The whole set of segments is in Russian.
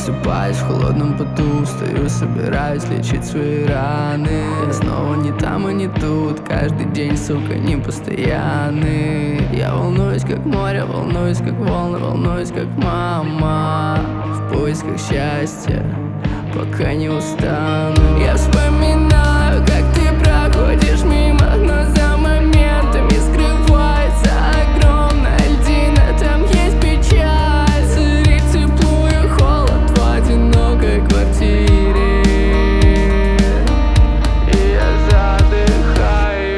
Просыпаюсь в холодном поту, встаю, собираюсь лечить свои раны. Я снова не там и не тут, каждый день, сука, не постоянный. Я волнуюсь, как море, волнуюсь, как волны, волнуюсь, как мама. В поисках счастья, пока не устану. Я вспоминаю, как ты проходишь мимо, но за моментами скрывается огромная льдина. Там есть печаль, царит тепло и холод в одинокой квартире. И я задыхаюсь.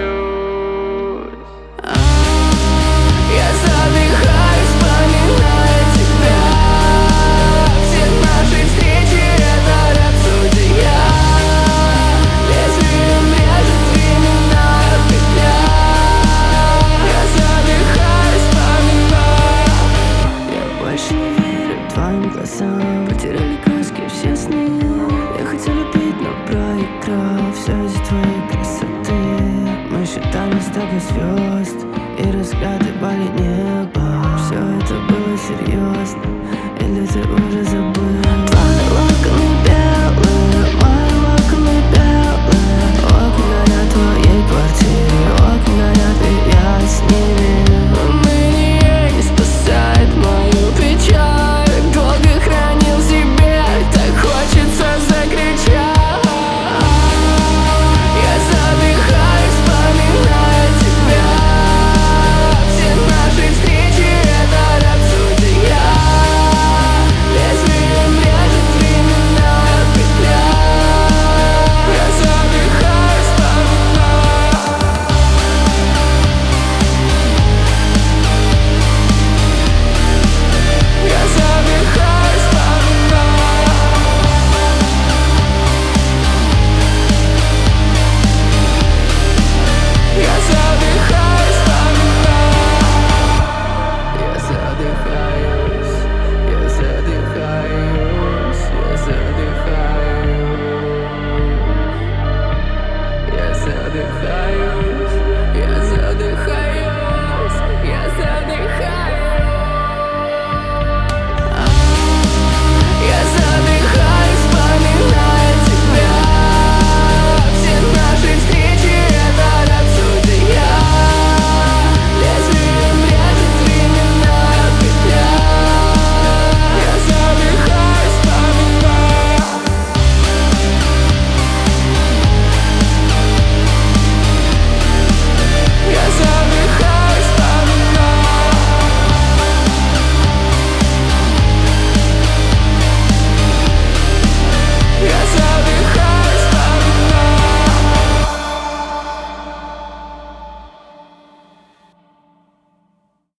Я задыхаюсь, вспоминая тебя. Все наши встречи — это рапсодия. Лезвием режет временная петля. Я задыхаюсь, вспоминая. Я больше не верю твоим глазам. Потеряли краски все сны. Я хотел любить, но проиграл все из-за твоей красоты. Мы считали с тобой звезд и разгадывали небо. Все это было серьезно, или ты уже забыл? Твои локоны белые, мои локоны белые. Окна горят в твоей квартире, окна горят, и я с ними. Уныние не спасает мою печаль. Долго хранил в себе, так хочется закричать. Я задыхаюсь, вспоминая тебя. Все наши встречи — это рапсодия. Лезвием режет временная петля. Я задыхаюсь, вспоминая. Я задыхаюсь, вспоминая. Я задыхаюсь, вспоминая. Я задыхаюсь, я задыхаюсь, я задыхаюсь, я задыхаюсь.